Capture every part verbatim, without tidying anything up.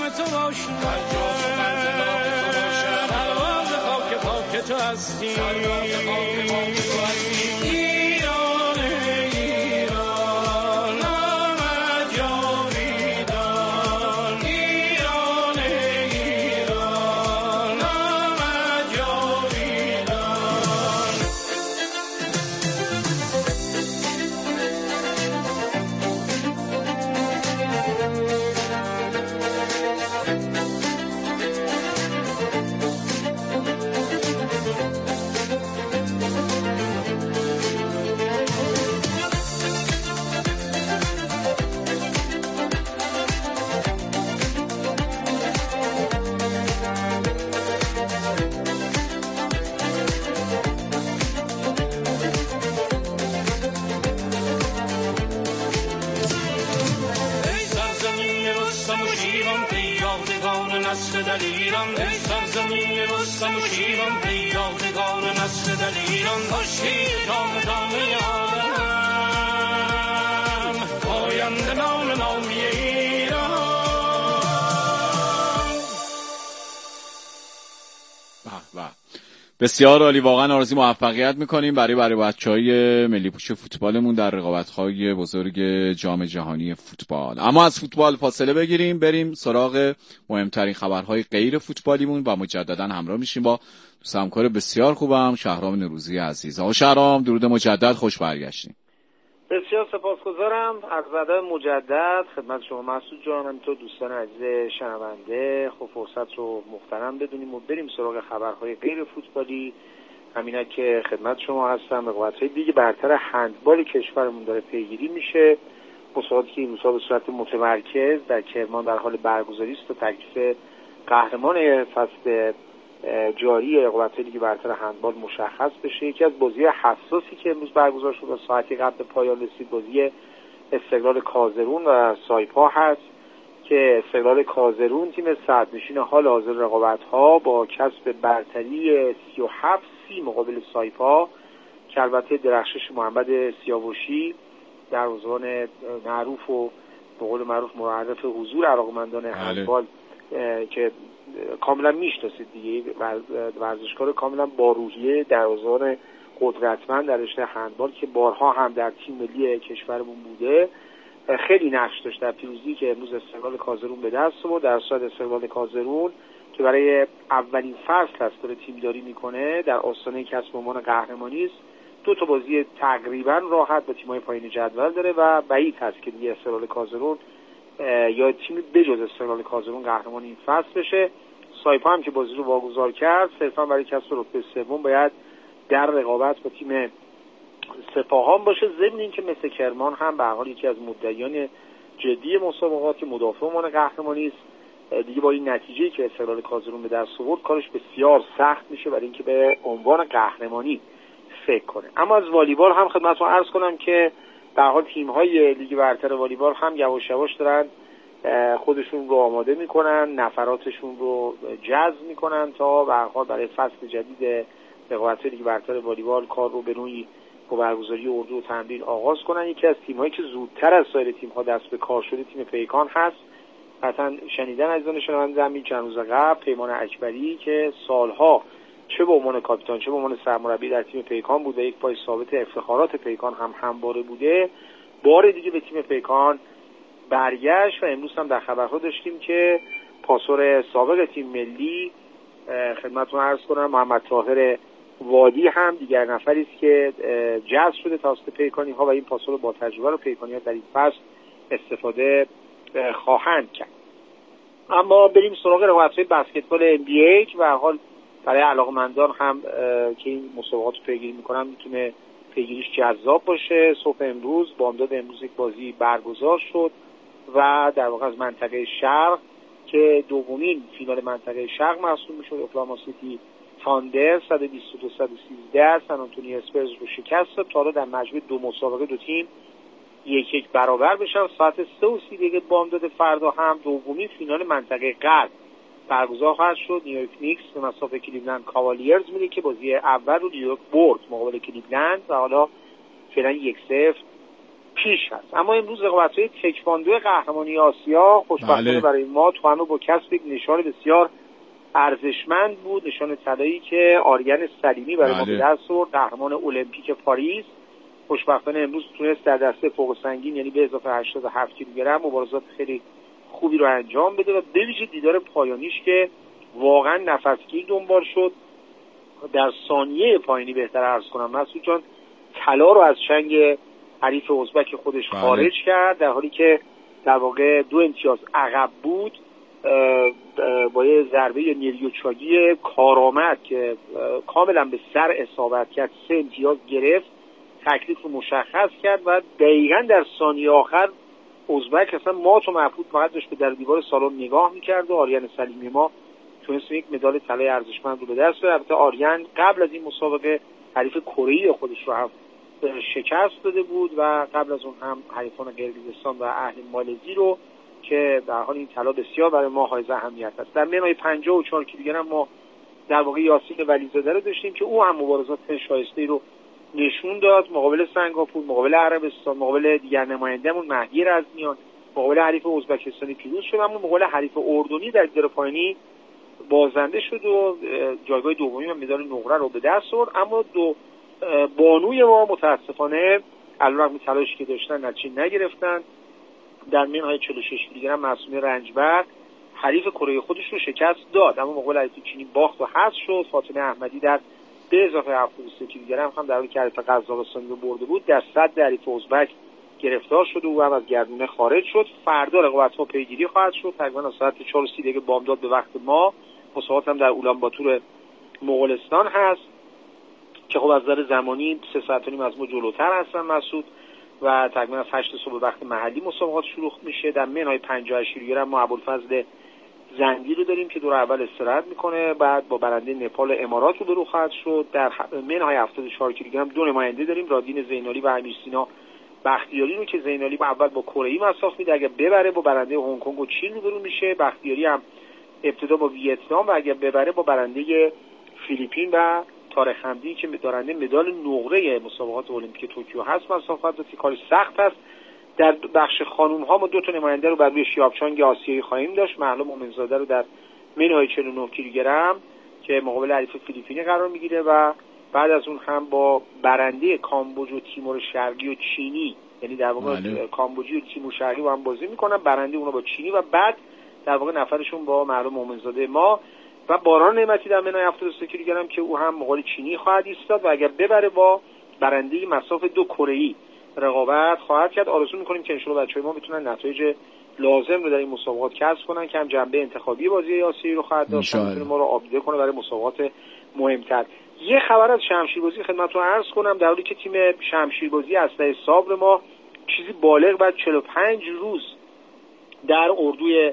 نام تو باشم پرواز نام تو باشم پرواز خاک پاک تو هستی پرواز خاک پاک تو هستی ایران ایران نامت جاویدان ایران ایران نامت جاویدان نسل در ایران ای سرزمین رستم و شیران ای یادگار نسل در ایران کاشکی جاودانه عالم پاینده نام نامی ایران. به به بسیار عالی، واقعا آرزوی موفقیت میکنیم برای برای بچهای ملی پوش فوتبالمون در رقابت‌های بزرگ جام جهانی فوتبال. اما از فوتبال فاصله بگیریم، بریم سراغ مهمترین خبرهای غیر فوتبالیمون و مجددا همراه میشیم با دوست همکار بسیار خوبم شهرام نوروزی عزیز. آقا شهرام درود مجدد، خوش برگشتیم. بسیار سپاسگزارم. عرض ادب مجدد خدمت شما مسعود جان، همینطور دوستان عزیز شنونده. خب فرصت رو مغتنم بدونیم و بریم سراغ خبرهای غیر فوتبالی. همینا که خدمت شما هستم. رقابت‌های لیگ برتر هندبال کشورمون داره پیگیری میشه. مسابقاتی که این روزها به صورت متمرکز در کرمان در حال برگزاری است تا تکلیف قهرمان فصل جاری رقابت‌های لیگ برتر هندبال مشخص بشه. یکی از بازی حساسی که امروز برگزار شد و ساعتی قبل پایان رسید بازی استقلال کازرون و سایپا هست که استقلال کازرون تیم صدرنشین حال حاضر رقابت‌ها با کسب برتری سی و هفت سی مقابل سایپا که البته درخشش محمد سیاوشی در دروازه‌بان معروف و به قول معروف معرف حضور علاقه‌مندان هندبال که کاملا میشناسید دیگه، ورزشکار کاملا با روحیه دروازه‌بان قدرتمند در رشته هندبال که بارها هم در تیم ملی کشورمون بوده، خیلی نقش داشت در پیروزی که امروز استقلال کازرون به دست آورد. در صورت استقلال کازرون که برای اولین فصل هست داره تیمداری میکنه در آستانه کسب عنوان قهرمانی است. دو تا بازی تقریبا راحت با تیم‌های پایین جدول داره و بعید هست که دیگه استقلال کازرون یا تیمی بجز استقلال کازرون قهرمان این فصل بشه. سایپا هم که بازی رو واگذار کرد صرفا برای کسب رتبه سوم باید در رقابت با تیم سپاهان باشه. ضمن این که مثل کرمان هم به هر حال یکی از مدعیان جدی مسابقات که مدافع عنوان قهرمانی است، دیگه با این نتیجه‌ای که استقلال کازرون به دست آورد کارش بسیار سخت میشه برای اینکه به عنوان قهرمانی فکر کنه. اما از والیبال هم خدمتتون عرض کنم که در حال تیم‌های لیگ برتر والیبال هم یواش یواش دارن خودشون رو آماده میکنن، نفراتشون رو جذب میکنن تا به هر حال برای فصل جدید رقابت‌های لیگ برتر والیبال کار رو به نوعی با برگزاری اردو و تمرین آغاز کنن. یکی از تیم‌هایی که زودتر از سایر تیم‌ها دست به کار شده تیم پیکان هست. قطعاً شنیدن عزیزان شنونده همین چند روز قبل پیمان اکبری که سالها چه به عنوان کاپیتان چه به عنوان سرمربی در تیم پیکان بوده، یک پای ثابت افتخارات پیکان هم همواره بوده، بار دیگه به تیم پیکان برگشت و امروز هم در خبرها داشتیم که پاسور سابق تیم ملی خدمتتون عرض کنم محمد طاهر وادی هم دیگر نفری است که جذب شده توسط پیکانی ها و این پاسور با تجربه رو پیکانی ها در این فصل استفاده خواهند کرد. اما بریم سراغ رقابت‌های بسکتبال ام بی ای که به هر حال برای علاقه‌مندان هم که این مسابقات رو پیگیری می‌کنن میتونه پیگیریش جذاب باشه. صبح امروز بامداد امروز یک بازی برگزار شد و در واقع از منطقه شرق که دومین فینال منطقه شرق محسوب می‌شد اوکلاهوما سیتی تاندر صد و بیست و دو صد و سیزده سن آنتونی اسپرز رو شکست داد تا حالا در مجموع دو مسابقه دو تیم یک یک برابر بشن. ساعت سه و سی دقیقه بامداد فردا هم دومین فینال منطقه غرب برگزار خواهد شد. نیویورک نیکس به مسافت کلیولند کاوالیرز میره که بازی اول رو نیویورک برد مقابل کلیولند و حالا فعلا یک صفر پیش هست. اما امروز رقابت‌های تکواندو قهرمانی آسیا خوشبختانه بله. برای ما تو همه با کسب یک نشان بسیار ارزشمند بود، نشان طلایی که آریان سلیمی برای بله. ما به دست آورد، قهرمان المپیک پاریس. خوشبختانه امروز تونست در دسته فوق سنگین یعنی به اضافه هشتاد و هفت کیلوگرم مبارزات خیلی خوبی رو انجام بده و به ویژه دیدار پایانیش که واقعا نفسگیر دنبال شد. در ثانیه پایانی بهتر عرض کنم مسعود جان طلا رو از چنگ حریف ازبک خودش بله. خارج کرد، در حالی که در واقع دو امتیاز عقب بود. با یه ضربه نیریوچاگی کارآمد که کاملا به سر اصابت کرد سه امتیاز گرفت، تکلیف رو مشخص کرد و دقیقاً در ثانیه آخر ازبک اصلا مات و مبهوت فقط داشت به در دیوار سالن نگاه میکرد و آریان سلیمی ما تونست یک مدال طلای ارزشمند رو به دست بیاره. البته آریان قبل از این مسابقه حریف کره‌ای خودش رو هم شکست داده بود و قبل از اون هم حریفان قرقیزستان و اهل مالزی رو که در حال این طلا بسیار برای ما حائز اهمیت است. در منهای پنجاه و چهار کیلوگرم ما در واقع یاسین ولیزاده رو داشتیم که او هم مبارزات شایسته رو نشون داد، مقابل سنگاپور، مقابل عربستان، مقابل دیگر نماینده‌مون مهدی رزمیان، مقابل حریف ازبکستانی پیروز شد، اما مقابل حریف اردنی در دیدار پایانی بازنده شد و جایگاه دومی و مدال نقره رو به دست آورد. اما دو بانوی ما متاسفانه علیرغم تلاشی که داشتن نتیجه نگرفتن. در منهای چهل و شش کیلوگرم معصومه رنجبر حریف کره خودش رو شکست داد، اما مقابل حریف چینی باخت و حذف شد. فاطمه احمدی در به اضافه هفتاد و سه کیلوگرم هم در حالی که حریف قزاقستانی رو برده بود در صد حریف ازبک گرفتار شد و او هم از گردونه خارج شد. فردا رقابت‌ها پیگیری خواهد شد، تقریبا ساعت چهار و سی دقیقه بامداد به وقت ما. مسابقات هم در اولانباتور مغولستان هست که خب از نظر زمانی سه ساعت و نیم از ما جلوتر هستن مسعود و تقریبا از هشت صبح وقت محلی مسابقات شروع میشه. در منهای پنجاه و هشت کیلوگرم ما ابوالفضل زنگی رو داریم که دور اول استراحت میکنه، بعد با برنده نپال امارات رو برو خواهد شد. در منهای هفتاد و چهار کیلوگرم دو نماینده داریم، رادین زینالی و امیرسینا بختیاری رو که زینالی با اول با کره مساف میده، اگر ببره با برنده هنگ کنگ و چین رو برو میشه. بختیاری هم ابتدا با ویتنام و اگر ببره با برنده فیلیپین و طارق حمدی که دارنده مدال نقره مسابقات المپیک توکیو هست مسافت که کار سخت است. در بخش خانوم ها ما دو تا نماینده رو بر روی شیابچانگ آسیایی خواهیم داشت. معلوم مومنزاده رو در منهای چهل و نه کیلوگرم که مقابل حریف فیلیپینی قرار میگیره و بعد از اون هم با برنده کامبوج و تیمور شرقی و چینی، یعنی در واقع بله. کامبوجی و تیمور شرقی با هم بازی میکنن، برنده اونها با چینی و بعد در واقع نفرشون با معلوم مومنزاده ما و باران نعمتی در منهای هفتاد و سه کیلوگرم که او هم مقابل چینی خواهد ایستاد و اگر ببره با برنده مساف دو کره‌ای رقابت خواهد کرد. آرزو میکنیم که انشالله بچه‌های ما بتونن نتایج لازم رو در این مسابقات کسب کنن که هم جنبه انتخابی بازی آسیایی رو خواهد داشت، میتونه ما رو آماده کنه برای مسابقات مهمتر. یه خبر از شمشیربازی خدمتتون عرض کنم، در حالی که تیم شمشیربازی اسلحه صبر ما چیزی بالغ بر چهل و پنج روز در اردوی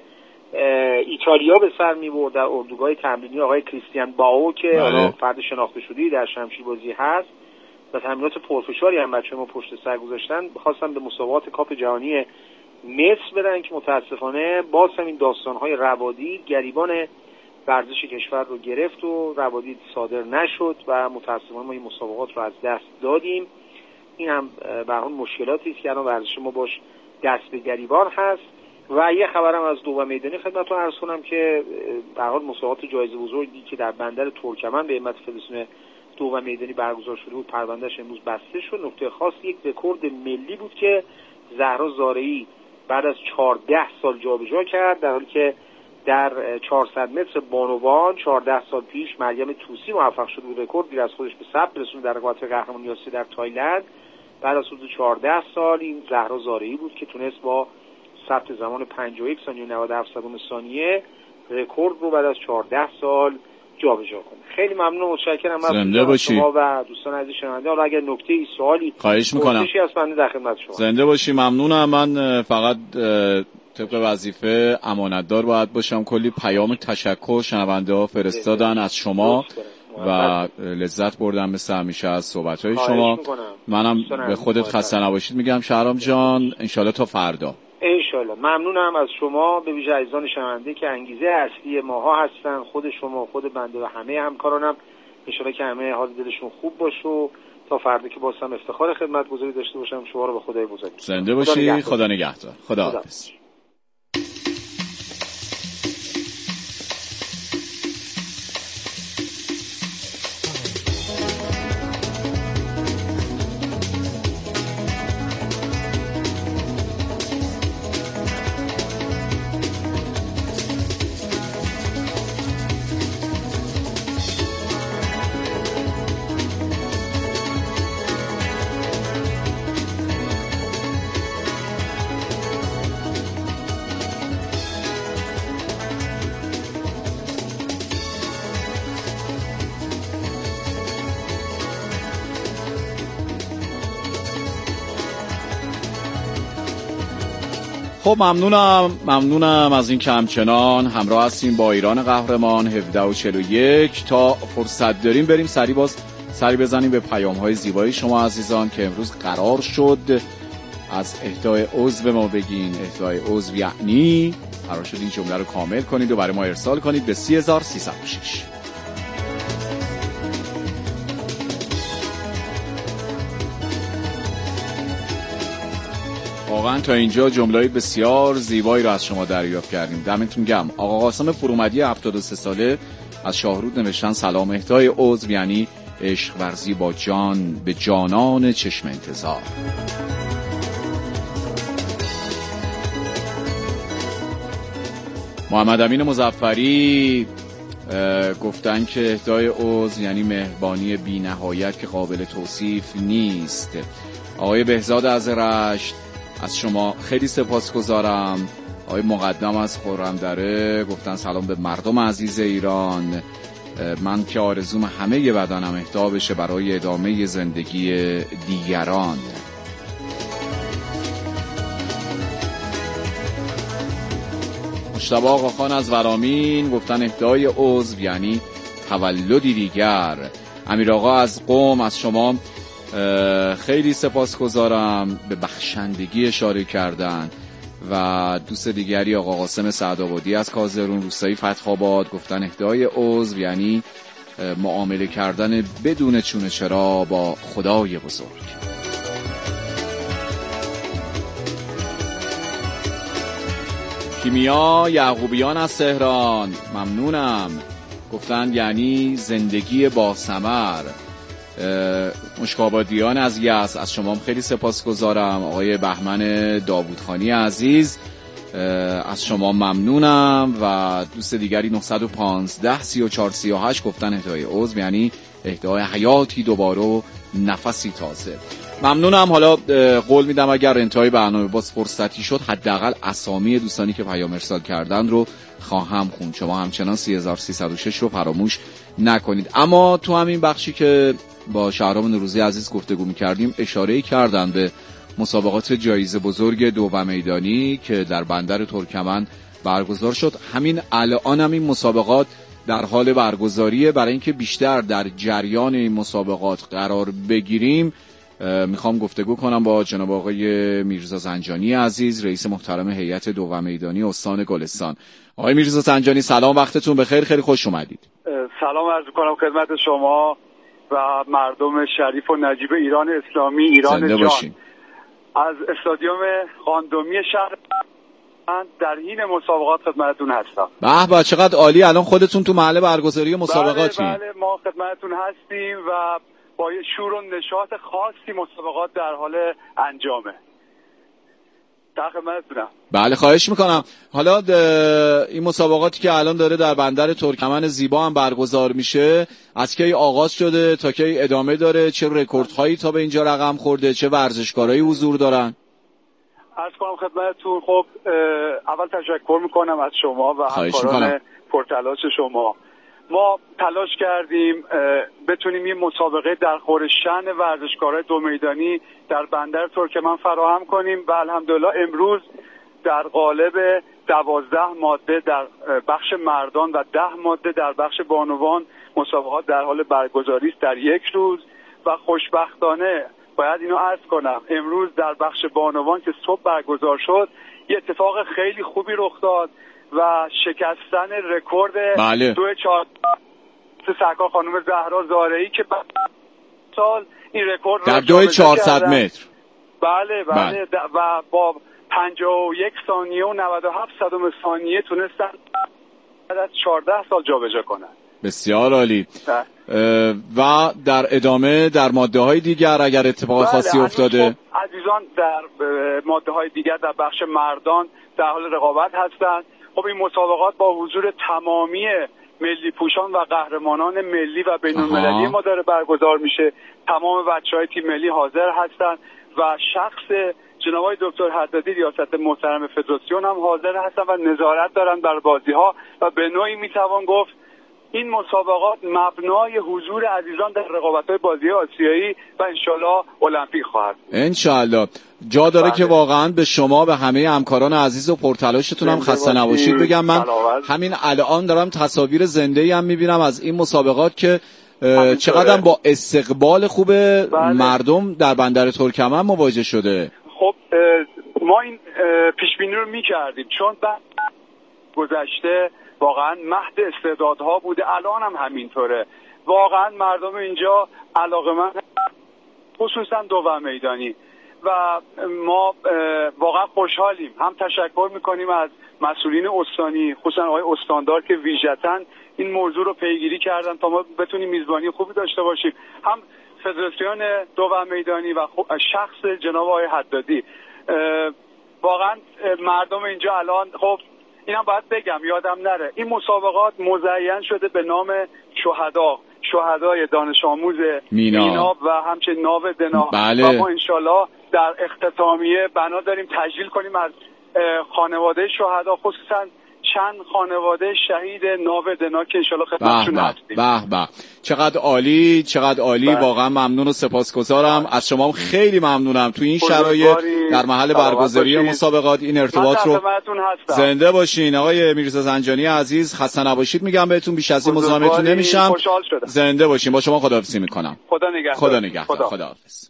ایتالیا به سر می‌برد، در اردوگاه تمرینی آقای کریستیان باو که حالا فرد شناخته شده‌ای در شمشیربازی هست و تمرینات پرفشاری هم بچه‌ها ما پشت سر گذاشتن، خواستن به مسابقات کاپ جهانی مصر بدن که متاسفانه باز هم این داستان‌های روادی گریبان ورزش کشور رو گرفت و روادی صادر نشد و متاسفانه ما این مسابقات رو از دست دادیم. این هم به هر حال مشکلاتی است که الان ورزش ما باش دست به گریبان هست. و یه خبرم از دوبه میدانی خدمتتون عرض کنم که به هر حال مسابقات جایزه بزرگی که در بندر ترکمن به همت فدراسیون دوبه میدانی برگزار شده بود پروندهش امروز بسته شد. نکته خاص یک رکورد ملی بود که زهرا زارعی بعد از چهارده سال جابجا کرد، در حالی که در چهارصد متر بانوان چهارده سال پیش مریم طوسی موفق شد بود رکورد از خودش به ثبت برسونه در رقابت قهرمانی آسیا در تایلند. بعد از حدود چهارده سال این زهرا زارعی بود که تونست با ثبت زمان پنجاه و یک ثانیه و نود و هفت صدم ثانیه رکورد رو بعد از چهارده سال جابجا کنه. خیلی ممنون و متشکرم از شما و دوستان عزیز شنونده. حالا اگر نکته‌ای سوالی خواهش می‌کنم از بنده در خدمت شما. زنده باشی. ممنونم. من فقط طبق وظیفه امانتدار باید باشم. کلی پیام تشکر شنونده‌ها فرستادن از شما و لذت بردم مثل همیشه از صحبت‌های شما. منم به خودت خسته نباشید میگم شهرام جان، انشالله تا فردا. انشالله. ممنونم از شما، به ویژه عزیزان شنونده که انگیزه اصلی ماها هستن، خود شما، خود بنده و همه همکارانم. انشالله که همه حال دلشون خوب باشه و تا فردا که بازم افتخار خدمتگزاری داشته باشم. شما رو به خدای بزرگ زنده باشی. خدا نگهدار. خدا حافظ. خب ممنونم ممنونم از این که همچنان همراه هستیم با ایران قهرمان هفده و چهل و یک. تا فرصت داریم بریم سری باز سری بزنیم به پیام‌های زیبای شما عزیزان که امروز قرار شد از اهدای عضو ما بگین. اهدای عضو یعنی قرار شد این جمله رو کامل کنید و برای ما ارسال کنید به سی هزار و سیصد و شش. واقعا تا اینجا جمله‌ای بسیار زیبایی رو از شما دریافت کردیم. دمتون گرم. آقا قاسم فرومدی هفتاد و سه ساله از شاهرود نوشتن سلام. اهدای عضو یعنی عشق ورزی با جان به جانان چشم انتظار. محمد امین مظفری گفتن که اهدای عضو یعنی مهربانی بی نهایت که قابل توصیف نیست. آقای بهزاد از رشت از شما خیلی سپاسگزارم. آقای مقدم از خرمدره گفتن سلام به مردم عزیز ایران. من که آرزوم همه بدنم اهدا بشه برای ادامه زندگی دیگران. مجتبی آقاخان از ورامین گفتن اهدای عضو یعنی تولدی دیگر. امیر آقا از قم از شما خیلی سپاسگزارم، به بخشندگی اشاره کردن. و دوست دیگری آقا قاسم سعدآبادی از کازرون روستایی فتح‌آباد گفتن اهدای عضو یعنی معامله کردن بدون چونه چرا با خدای بزرگ. کیمیا یعقوبیان از تهران ممنونم گفتن یعنی زندگی با ثمر. مشکابادیان از یزد از شما خیلی سپاسگزارم. آقای بهمن داوودخانی عزیز از شما ممنونم. و دوست دیگری نه یک پنج سی و چهار سی و هشت گفتن اهدای عضو یعنی اهدای حیاتی دوباره و نفسی تازه. ممنونم. حالا قول میدم اگر انتهای برنامه باز فرصتی شد حداقل اسامی دوستانی که پیام ارسال کردن رو خواهم خوند. شما همچنان سه هزار و سیصد و شش رو فراموش نکنید. اما تو همین بخشی که با شهرام نوروزی عزیز گفتگو می‌کردیم اشاره‌ای کردن به مسابقات جایزه بزرگ دو و میدانی که در بندر ترکمن برگزار شد. همین الان هم این مسابقات در حال برگزاریه. برای اینکه بیشتر در جریان این مسابقات قرار بگیریم میخوام گفتگو کنم با جناب آقای میرزا زنجانی عزیز، رئیس محترم هیئت دو و میدانی استان گلستان. آقای میرزا زنجانی سلام، وقتتون بخیر، خیلی خوش اومدید. سلام عرض می‌کنم خدمت شما و مردم شریف و نجیب ایران اسلامی، ایران زنده جان. باشین. از استادیوم خاندومی شهر من در حین مسابقات خدمتتون هستم. به به چقدر عالی. الان خودتون تو محل برگزاری مسابقاتی؟ بله, بله ما خدمتتون هستیم و با یه شور و نشاط خاصی مسابقات در حال انجامه. در خدمتتونم. بله خواهش میکنم. حالا این مسابقاتی که الان داره در بندر ترکمن زیبا هم برگزار میشه از کی آغاز شده تا کی ادامه داره؟ چه رکوردهایی تا به اینجا رقم خورده؟ چه ورزشکارایی حضور دارن؟ عرض کنم خدمتتون خب اول تشکر میکنم از شما و همکاران پرتلاش شما. ما تلاش کردیم بتونیم این مسابقه در خور شأن ورزشکارای دو میدانی در بندر ترکمن فراهم کنیم و الحمدلله امروز در قالب دوازده ماده در بخش مردان و ده ماده در بخش بانوان مسابقات در حال برگزاری است در یک روز. و خوشبختانه باید اینو عرض کنم امروز در بخش بانوان که صبح برگزار شد یه اتفاق خیلی خوبی رخ داد و شکستن رکورد بله. دو چهار سرکار خانم زهرا زارعی که سال این رکورد در دوی چهارصد متر. بله بله, بله. و با پنجاه و یک ثانیه و نود و هفت صدم ثانیه تونستن بعد از چهارده سال جابجا کنن. بسیار عالی. و در ادامه در ماده های دیگر اگر اتفاق بله خاصی افتاده خب عزیزان در ماده های دیگر در بخش مردان در حال رقابت هستند. خب این مسابقات با حضور تمامی ملی پوشان و قهرمانان ملی و بین‌المللی ما داره برگزار میشه. تمام بچهای تیم ملی حاضر هستند و شخص جناب آقای دکتر حدادی ریاست محترم فدراسیون هم حاضر هستن و نظارت دارن بر بازی‌ها و به نوعی میتوان گفت این مسابقات مبنای حضور عزیزان در رقابت‌های بازی آسیایی و انشالله المپیک خواهد بود. انشالله. جا داره بله. که واقعا به شما به همه همکاران عزیز و پرتلاشتون هم خسته نباشید بگم. من سلامت. همین الان دارم تصاویر زنده‌ای هم می‌بینم از این مسابقات که چقدر با استقبال خوب بله. مردم در بندر ترکمن مواجه شده. خب ما این پیشبینی رو می‌کردیم چون بعد گذشته واقعا مهد استعدادها بوده، الان هم همینطوره. واقعا مردم اینجا علاقه‌مند خصوصا دوم میدانی و ما واقعا خوشحالیم. هم تشکر میکنیم از مسئولین استانی خصوصا آقای استاندار که ویژه‌تاً این موضوع رو پیگیری کردن تا ما بتونیم میزبانی خوبی داشته باشیم. هم فدراسیون دوم میدانی و شخص جناب آقای حدادی. واقعا مردم اینجا الان خب اینم باید بگم یادم نره این مسابقات مزین شده به نام شهدا شهدای دانش آموز مینا, مینا و همچنین ناو دنا بله. و ما انشالله در اختتامیه بنا داریم تجلیل کنیم از خانواده شهدا خصوصا چند خانواده شهید ناو دنا که انشالله خدمتشون هستیم. به به چقدر عالی چقدر عالی بله. واقعا ممنون و سپاسگزارم از شما. خیلی ممنونم تو این شرایط در محل برگزاری مسابقات این ارتباط رو زنده باشین. آقای میرزا زنجانی عزیز خسته نباشید میگم بهتون، بیش از این مزاحمتون نمیشم. زنده باشین. با شما خداحافظی میکنم. خدا نگهدار. خدا نگهدار. خدا. خداحافظ.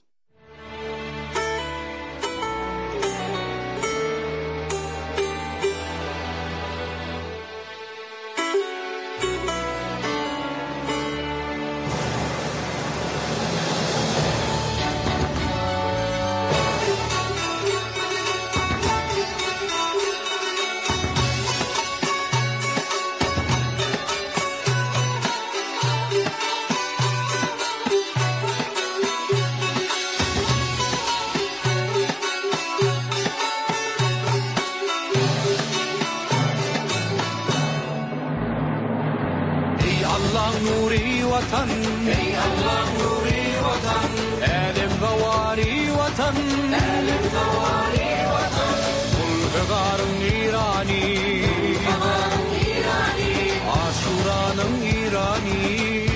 ای الله نوری وطن علم بواری وطن علم بواری وطن Bulgarım İrani Aşuranım İrani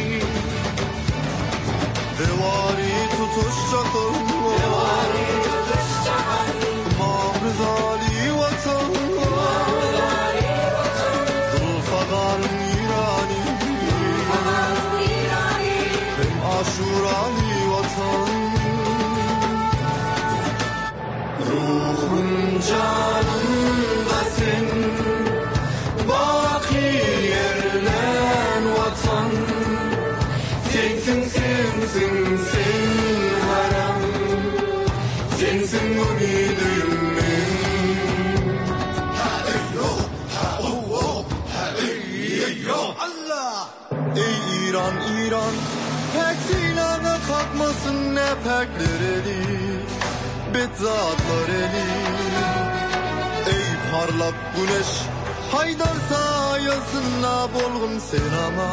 Devari tutuşacakım Devari tutuşacakım Mağrızali vatan Mağrızali vatan Zulfagarım İrani Aşurali vatan Ruhum canım da sen Baki yerlen vatan Sensin sensin sen haram Sensin ümidim men Ha eyyo ha oh oh ha eyyo Allah Ey İran İran Pek silahına kalkmasın ne pekler eli Betzatlar eli Ey parlak güneş Haydar sayasına bolgun sen ama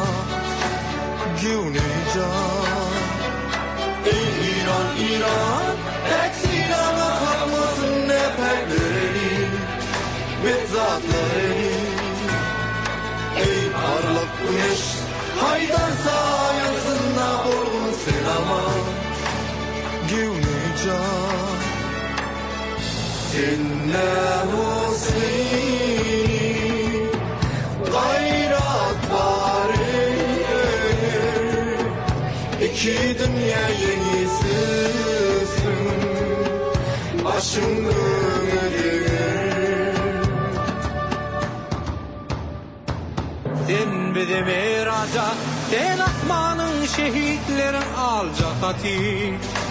Günecan Ey İran İran Pek silahına kalkmasın ne pekler eli Betzatlar eli Ey parlak güneş Haydar sayasına bolgun sen ama Günecan Senle Hüseyin'i Gayrat var İki dünya yenisisin Başını öder Den bede raja den ahmanın şehitlerin alca fatih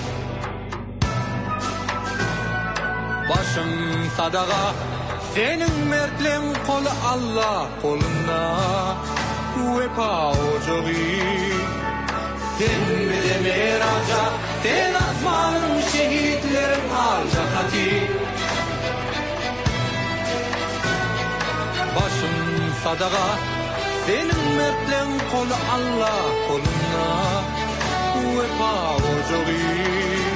Başım sadağa senin mertlen kolu Allah kolunda Vefa ocağı Den bede raja den ahmanın şehitlerin alca fatih Başım sadağa benim mertlen kolu Allah koluna Vefa ocağı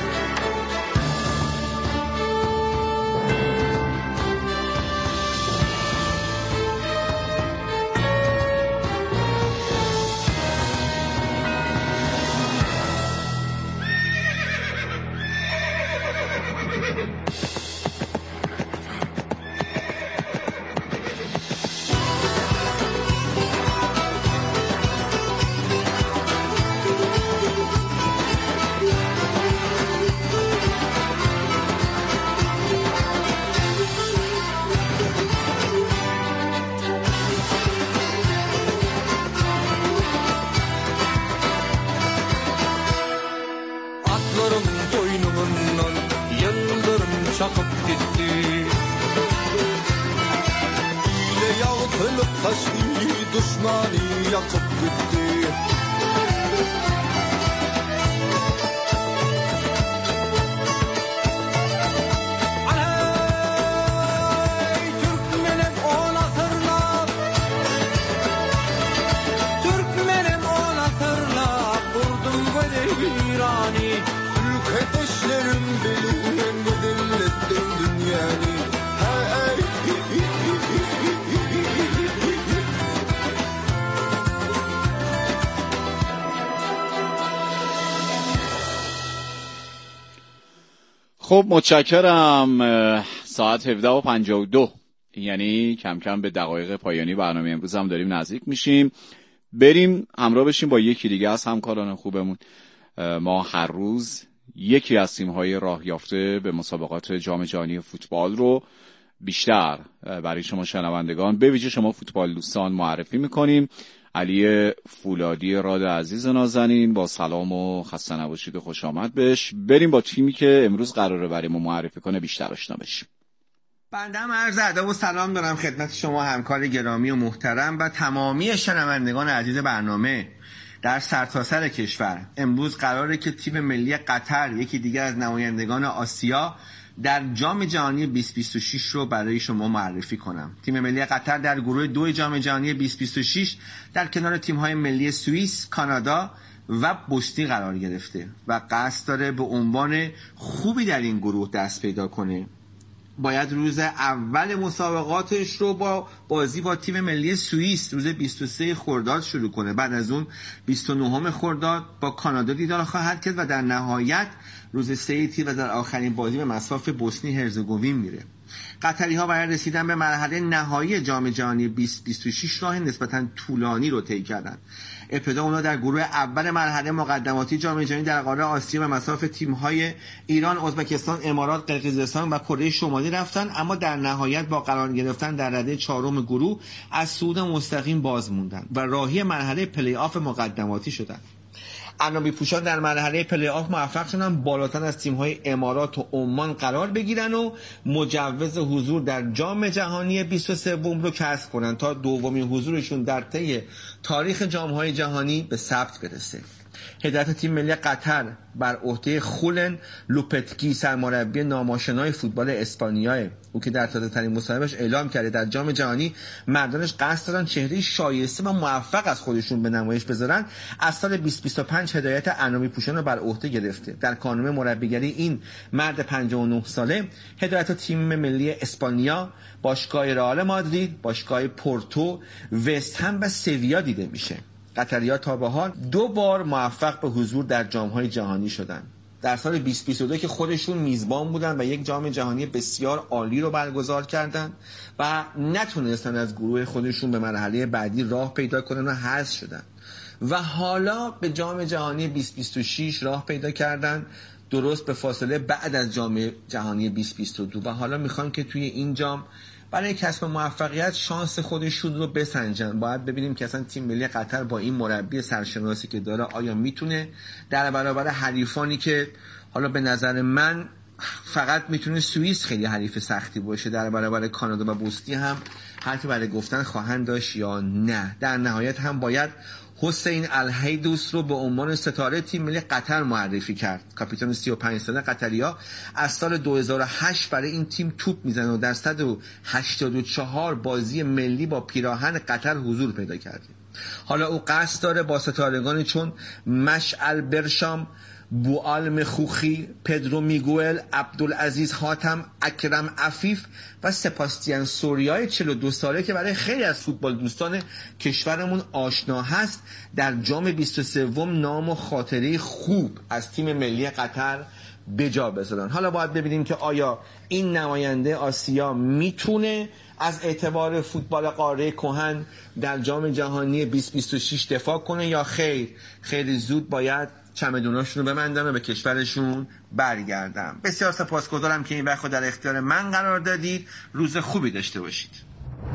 çakıp gitti Hile yağıtılıp taşıyı düşmanı yakıp gitti Aley Türkmenim ona tırnak Türkmenim ona tırnak Vurdum böyle virani Ülke taşlarım benim yani hey خب متشکرم. ساعت هفده و پنجاه و دو یعنی کم کم به دقایق پایانی برنامه امروز هم داریم نزدیک میشیم. بریم همراه بشیم با یکی دیگه از همکاران خوبمون. ما هر روز یکی از تیم‌های راه یافته به مسابقات جام جهانی فوتبال رو بیشتر برای شما شنوندگان به ویژه شما فوتبال دوستان معرفی می‌کنیم. علی فولادی راد عزیز نازنین با سلام و خسته نباشید و خوش آمد بهش. بریم با تیمی که امروز قراره برای ما معرفی کنه بیشتر آشنا بشیم. بنده هم عرض ادب و سلام دارم خدمت شما همکار گرامی و محترم و تمامی شنوندگان عزیز برنامه در سرتاسر کشور. امروز قراره که تیم ملی قطر، یکی دیگر از نمایندگان آسیا، در جام جهانی بیست بیست و شش رو برای شما معرفی کنم. تیم ملی قطر در گروه دو جام جهانی بیست بیست و شش در کنار تیم‌های ملی سوئیس، کانادا و بوسنی قرار گرفته و قصد داره به عنوان خوبی در این گروه دست پیدا کنه. باید روز اول مسابقاتش رو با بازی با تیم ملی سوئیس روز بیست و سوم خرداد شروع کنه. بعد از اون بیست و نهم خرداد با کانادا دیدار خواهد کرد و در نهایت روز سه تیر و در آخرین بازی به مصاف بوسنی هرزگوین میره. قطری ها برای رسیدن به مرحله نهایی جام جهانی بیست بیست و شش راه نسبتاً طولانی رو طی کردن. ابتدا اونا در گروه اول مرحله مقدماتی جام جهانی در قاره آسیا به مصاف تیم‌های ایران، ازبکستان، امارات، قرقیزستان و کره شمالی رفتن، اما در نهایت با قرار گرفتن در رده چهارم گروه از صعود مستقیم باز موندن و راهی مرحله پلی آف مقدماتی شدند. عنابی پوشان در مرحله پلی آف موفق شدن بالاتر از تیم‌های امارات و عمان قرار بگیرن و مجوز حضور در جام جهانی بیست و سه رو کسب کنن تا دومین حضورشون در طی تاریخ جام‌های جهانی به ثبت برسه. هدایت تیم ملی قطر بر عهده خولن لوپتگی، سرمربی ناماشنای فوتبال اسپانیا، او که در تازه‌ترین مصاحبهش اعلام کرده در جام جهانی مردانش قصد دارن چهره شایسته و موفق از خودشون به نمایش بذارن، از سال بیست بیست و پنج هدایت عنابی پوشان رو بر عهده گرفته. در کانون مربیگری این مرد پنجاه و نه ساله هدایت تیم ملی اسپانیا، باشگاه رئال مادرید، باشگاه پورتو، وست هم و سویا دیده میشه. قطری‌ها تا به حال دو بار موفق به حضور در جام‌های جهانی شدن. در سال بیست بیست و دو که خودشون میزبان بودن و یک جام جهانی بسیار عالی رو برگزار کردن و نتونستن از گروه خودشون به مرحله بعدی راه پیدا کنن و حذف شدن و حالا به جام جهانی بیست بیست و شش راه پیدا کردن، درست به فاصله بعد از جام جهانی بیست بیست و دو، و حالا میخوان که توی این جام برای کسب موفقیت شانس خودشون رو بسنجن. باید ببینیم که اصلا تیم ملی قطر با این مربی سرشناسی که داره آیا میتونه در برابر حریفانی که حالا به نظر من فقط میتونه سوئیس خیلی حریف سختی باشه، در برابر کانادا و بوسنی هم حرفی برای گفتن خواهند داشت یا نه. در نهایت هم باید حسین الهیدوس رو به عنوان ستاره تیم ملی قطر معرفی کرد. کاپیتان سی و پنج ساله قطریا از سال دو هزار و هشت برای این تیم توپ میزنه و در صد و هشتاد و چهار بازی ملی با پیراهن قطر حضور پیدا کرده. حالا او قصد داره با ستارگانی چون مشعل برشام، بوآلم خوخی، پدرو میگوئل، عبدالعزیز حاتم، اکرم عفیف و سباستیان سوریای چهل و دو ساله که برای خیلی از فوتبال دوستان کشورمون آشنا هست در جام بیست و سه نام و خاطره خوب از تیم ملی قطر به جا بذارن. حالا باید ببینیم که آیا این نماینده آسیا میتونه از اعتبار فوتبال قاره کهن در جام جهانی بیست بیست و شش دفاع کنه یا خیر. خیلی زود باید چمدوناشون رو ببندن و به کشورشون برگردن. بسیار سپاسگزارم که این وقت رو در اختیار من قرار دادید. روز خوبی داشته باشید.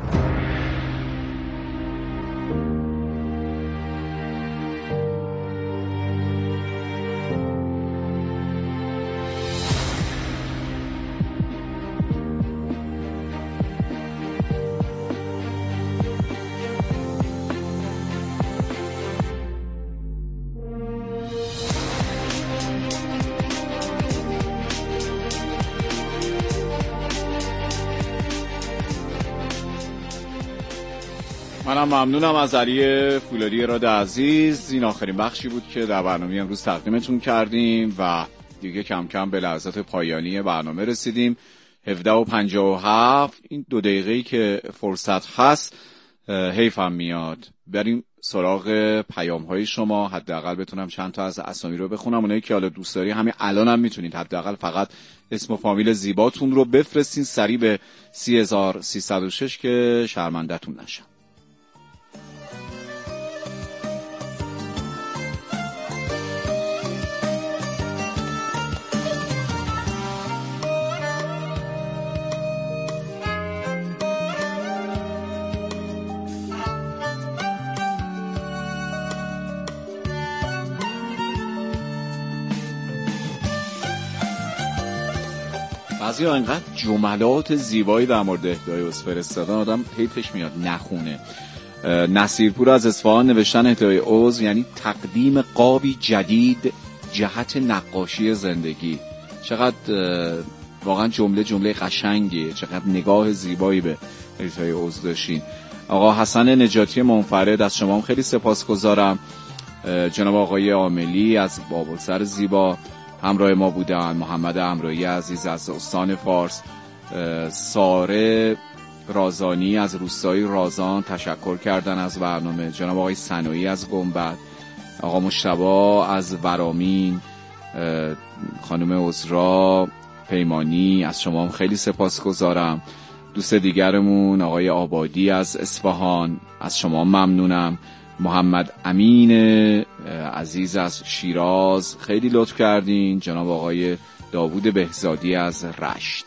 منم ممنونم از علی فولادی اراد عزیز. این آخرین بخشی بود که در برنامه امروز تقدیمتون کردیم و دیگه کم کم به لحظات پایانی برنامه رسیدیم. هفده و پنجاه و هفت این دو دقیقه‌ای که فرصت هست حیفم میاد. بریم سراغ پیام‌های شما. حداقل بتونم چند تا از اسامی رو بخونم. اونایی که حالا دوست داری همین الانم هم میتونید حداقل فقط اسم و فامیل زیباتون رو بفرستین سریع به سه هزار و سیصد و شش که شرمنده‌تون نشم. بعضی ها اینقدر جملات زیبایی در مورد اهدای عضو فرستادن آدم حیفش میاد نخونه. نصیرپور از اصفهان نوشتن اهدای عضو یعنی تقدیم قابی جدید جهت نقاشی زندگی. چقدر واقعا جمله جمله قشنگیه، چقدر نگاه زیبایی به اهدای عضو داشتین. آقا حسن نجاتی منفرد از شما هم خیلی سپاسگزارم. جناب آقای عاملی از بابلسر زیبا همراه ما بودن. محمد امرایی عزیز از استان فارس، ساره رازانی از روستای رازان تشکر کردن از برنامه. جناب آقای سنایی از گنبد، آقا مجتبی از ورامین، خانم عذرا پیمانی از شما هم خیلی سپاسگزارم. دوست دیگرمون آقای آبادی از اصفهان از شما ممنونم. محمد امین عزیز از شیراز خیلی لطف کردین. جناب آقای داوود بهزادی از رشت.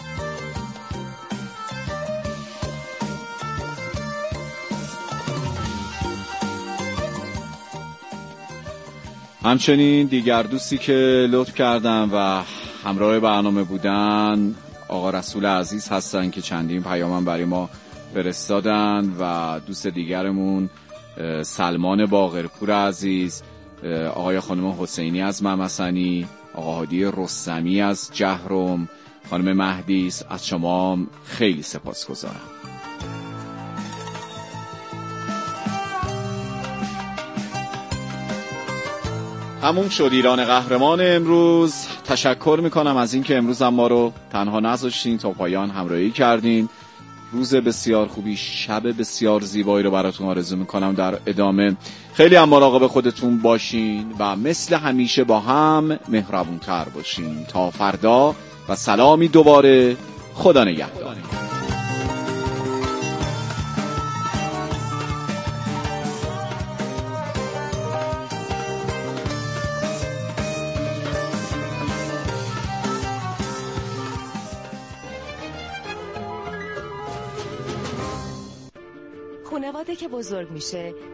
همچنین دیگر دوستی که لطف کردن و همراه برنامه بودن آقا رسول عزیز هستن که چندین پیامم برای ما فرستادن و دوست دیگرمون سلمان باقرپور عزیز، آقای خانم حسینی از ممسنی، آقا هادی رستمی از جهرم، خانم مهدیس از شما خیلی سپاسگزارم. همون شد ایران قهرمان امروز. تشکر میکنم از اینکه امروز هم ما رو تنها نذاشتین، تا پایان همراهی کردین. روز بسیار خوبی، شب بسیار زیبایی رو براتون آرزو میکنم در ادامه. خیلی هم مراقب خودتون باشین و مثل همیشه با هم مهربونتر باشین. تا فردا و سلامی دوباره. خدا نگهدار. خانواده که بزرگ میشه